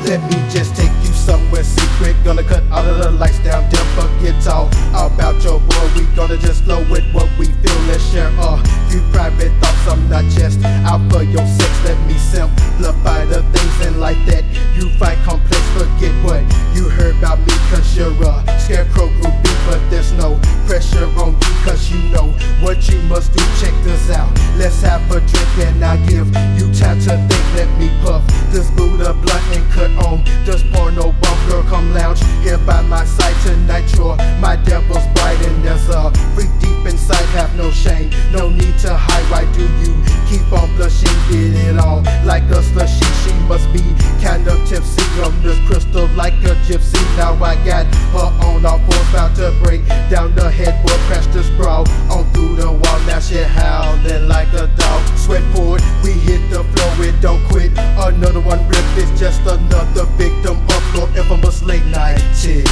Let me just take you somewhere secret. Gonna cut all of the lights down, dim, forget all about your boy. We gonna just flow with what we feel. Let's share a few private thoughts. I'm not just out for your sex. Let me simplify the things in life that you find complex. Forget what you heard about me, cause you're a scarecrow groupie. But there's no pressure on you, cause you know what you must do. Check this out, let's have a drink and I'll give you time to think. Let me puff this Buddha blunt and cut on this porno bump. Girl, come lounge here by my side tonight. You're my devil's bride and there's a freak deep inside. Have no shame, no need to hide. Why do you keep on blushing? Did it all like a slushy. She must be kind of tipsy on this crystal like a gypsy. Now I got her on all fours, about to break down the headboard, crash the sprawl on through the wall. Now she howling like a dog. Sweat poured, we hit the floor, it don't quit. Another one ripped, it's just another victim of your infamous late night chick.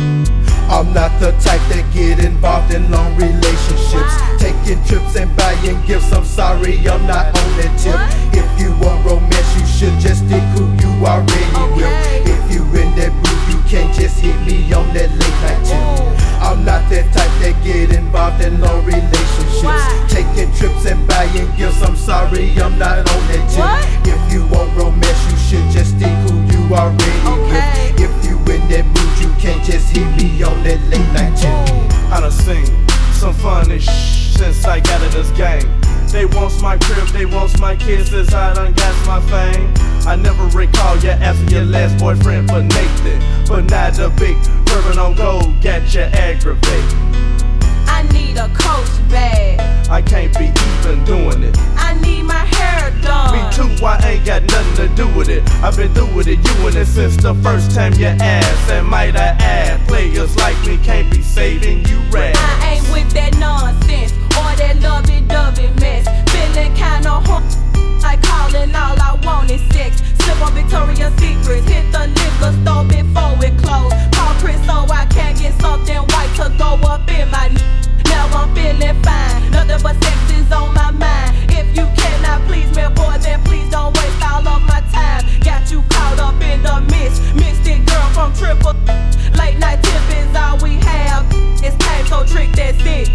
I'm not the type that get involved in long relationships, taking trips and buying gifts. I'm sorry, I'm not on that tip. If you want romance, you should just stick who you already with. If you in that mood, you can't just hit me on that late night tip. I'm not that type that get involved in long relationships, taking trips and buying gifts. I'm sorry, I'm not on that tip. If you want romance, you should just stick who you already with. If you in that mood, you can't just hit me on that late night tip. I done seen some funny since I got in this game. They wants my crib, they wants my kisses, I done got my fame. I never recall you asking your last boyfriend for Nathan, but now the big bourbon on gold got you aggravated. I need a coach bag. I can't be even doing it. I need my hair done. Me too, I ain't got nothing to do with it. I've been through with it, you and it since the first time you asked. And might I add, players like me can't be saving you rats. I ain't with that nonsense or that lovey-dovey mess. Feeling kinda like calling, all I want is sex. Slip on Victoria's Secret, hit the liquor store before it closed. Call Chris so I can get something white to go up in my now I'm feeling fine, nothing but sex is on my mind. If you cannot please me, boy, then please don't waste all of my time. Got you caught up in the mist, mystic girl from Triple. Late night tip is all we have. It's time, so trick, that's it.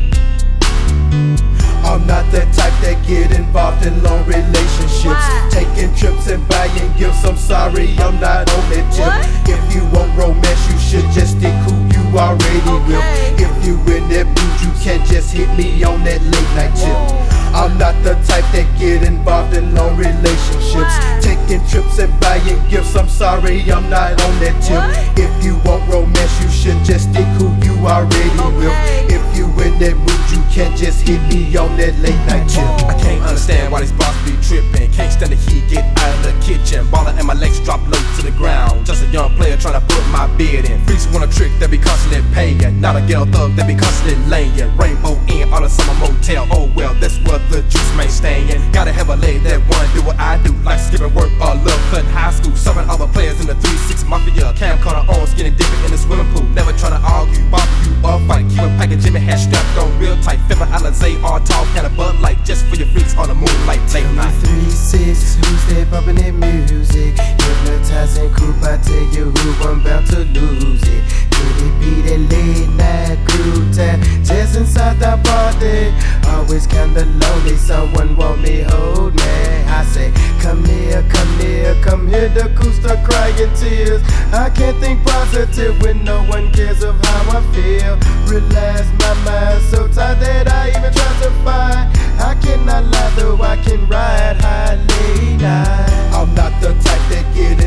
I'm not the type that get involved in long relationships, taking trips and buying gifts. I'm sorry, I'm not on that tip. If you want romance, you should just stick who you already with. If you in that mood, you can't just hit me on that late night tip. I'm not the type that get involved in long relationships, taking trips and buying gifts. I'm sorry, I'm not on that tip. If you want romance, you should just stick who you already with. If you in that mood, you can't just hit me on that late night tip. I can't understand why these bosses be tripping. Can't stand the heat, get out of the kitchen. Ballin' and my legs drop low to the ground. Just a young player trying to put my bid in. Freaks want a trick, they be constantly paying. Not a ghetto thug, they be constantly laying. Rainbow Inn on a summer motel. Oh well, that's where the juice may stay in. Gotta have a lady that wanna do what I do, like skipping work or love cut high school. Serving other players in the 3-6 Mafia. Camcorder on, skinny dipping in the swimming pool. Never tryna argue, bother you or fight. Keep a pack of Jimmy hat strapped on real tight. Fibber Alizé or tall can of Bud Light, just for your freaks on the moonlight late night. 3-6, who's there bumping that music? Hypnotizing group, I tell you who I'm about to lose it. Could it be that late night crew time? Just inside the party, always kinda lonely. Someone want me, hold me. I say, come here, come here, come here. The cool start crying tears. I can't think positive when no one cares of how I feel. Relax my mind, so tired that I even try to find. I cannot lie though I can ride high late night. I'm not the type that get